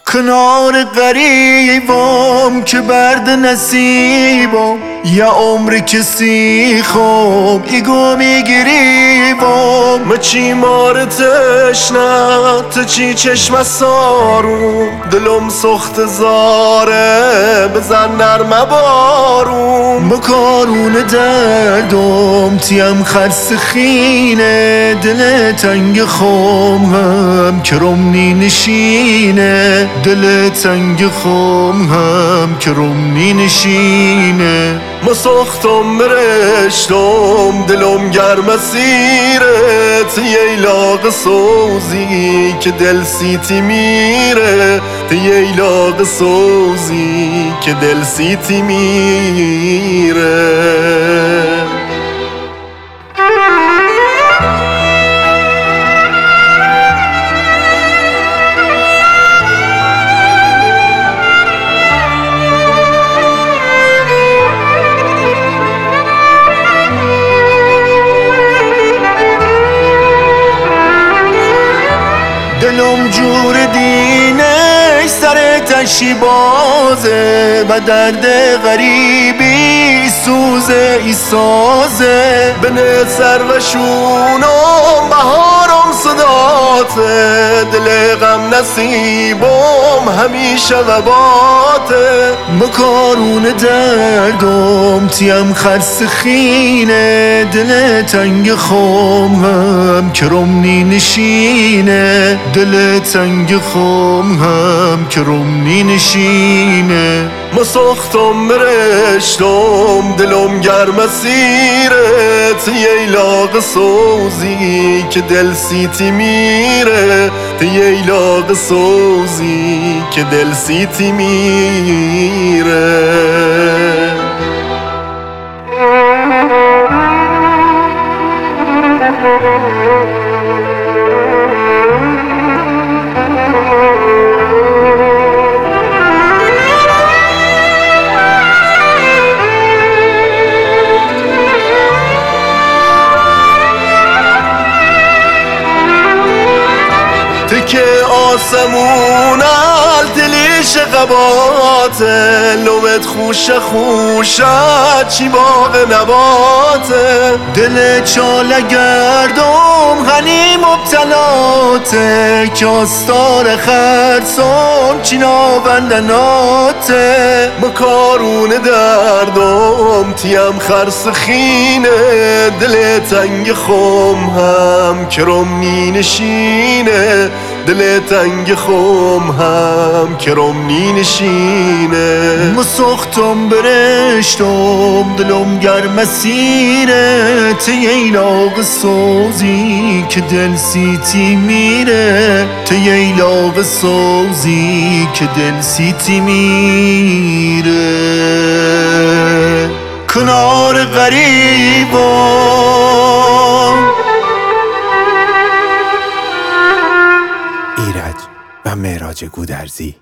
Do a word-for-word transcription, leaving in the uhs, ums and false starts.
کنار غریبم که برد نصیبم یه عمر کسی خوب ایگو میگریبم ما چی مار تشنه تا چی چشم سارو دلم سخت زاره بزن نرمه بارو مکارون دردم تیم خرس خینه دل تنگ خوم هم کرمنی نشینه دل تنگ خوم هم کرمنی نشینه ما ساختم برشتم دلم گرم سیرت یه لاغ سوزی که دل سیتی میره یه لاغ سوزی که دل سیتی میره دلم جور دینه سر تشی بازه با درد غریبی سوزه ای سازه بنه سر و شونم بهارم صداته دل غم نصیبم همیشه وباته مکارون دردم تیم خرس خینه دل تنگ خوم هم کرمنی نشینه دل تنگ خوم هم کرمنی نشینه ما ساختم برشتم دلم گرم سیرت یه لاغ سوزی که دل سیتی میره یه لاغ سوزی که دل سیتی میره که آسمون التلیش قباته لوت خوش خوشت چی باغ نباته دل چاله گردم غنی مبتلاته که آستار خرسم چی ناوندناته مکارون دردم تیم خرس خینه دل تنگ خوم هم کرمنی نشینه دل تنگ خوم هم کرمنی نشینه ما ساختم برشتم دلم گرم سیره یه لاغ سوزی که دل سیتی میره یه لاغ سوزی که دل سیتی میره کنار غریبم ایرج و معراج گودرزی.